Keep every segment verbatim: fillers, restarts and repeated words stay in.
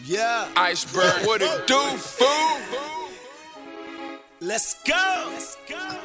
Yeah. Iceberg, what it do, fool? Let's go. Let's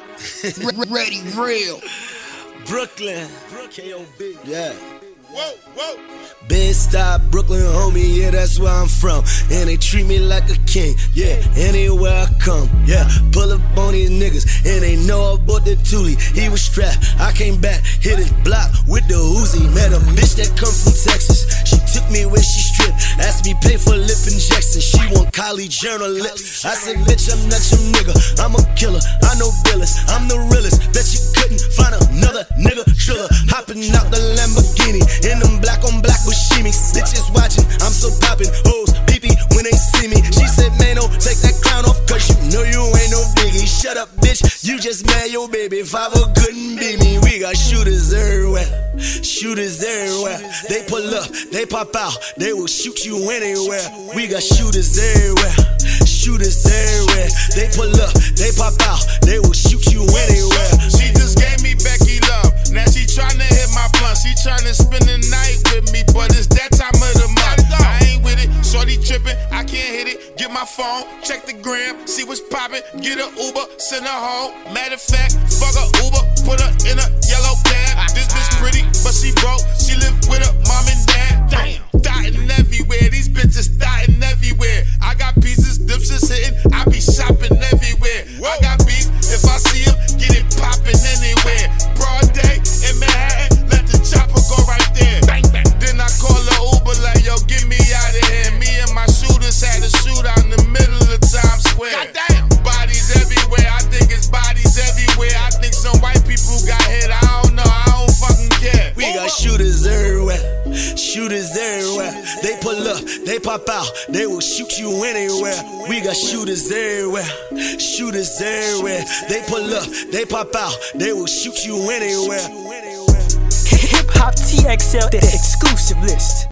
go. Ready, real. Brooklyn. K O B. Yeah. Whoa, whoa. Bed-Stuy, Brooklyn, homie, yeah, that's where I'm from. And they treat me like a king, yeah, anywhere I come, yeah. Pull up on these niggas, and they know about the Thule. He was strapped, I came back, hit his block with the Uzi. Met a bitch that come from Texas, she took me where she stripped. Asked me pay for lip injection, she want Kylie Jenner lips. I said, bitch, I'm not your nigga, I'm a killer, I know dealers, I'm the realest. Bet you couldn't find another nigga triller. Hopping out the Lamborghini, in them black on black Bushimis. Bitches watching, I'm so poppin', hoes pee-pee when they see me. She said, man, no, take that crown off, cause you know you ain't no biggie. Shut up, bitch, you just mad your baby father couldn't be me. We got shooters everywhere, shooters everywhere. They pull up, they pop out, they will shoot you anywhere. We got shooters everywhere, shooters everywhere. They pull up, they pop out, they will shoot you anywhere. She just gave me Becky love, now she tryna hit my blunt. She tryna spend the night with me, but it's that time of the month. I ain't with it, shorty trippin', I can't hit it. Get my phone, check the gram, see what's poppin'. Get a Uber, send her home. Matter of fact, fuck a Uber, put her in a yellow cab. This bitch pretty, but she broke. She live with her mom and dad. Damn, dotting everywhere. These bitches dotting everywhere. I got pieces, dips is hitting. I be shopping everywhere. I got beef, if I see him, get it poppin' anywhere. Broad day in Manhattan, let the chopper go right there. Bang, bang. Then I call her Uber like, yo, get me out of here. Me and my shooters had a shootout in the middle of Times Square. Goddamn. Bodies everywhere, I think it's bodies everywhere. I think some white people got hit, I don't know, I don't fucking care. We got shooters everywhere, shooters everywhere. They pull up, they pop out, they will shoot you anywhere. We got shooters everywhere, shooters everywhere. They pull up, they pop out, they will shoot you anywhere. Hip Hop T X L, the exclusive list.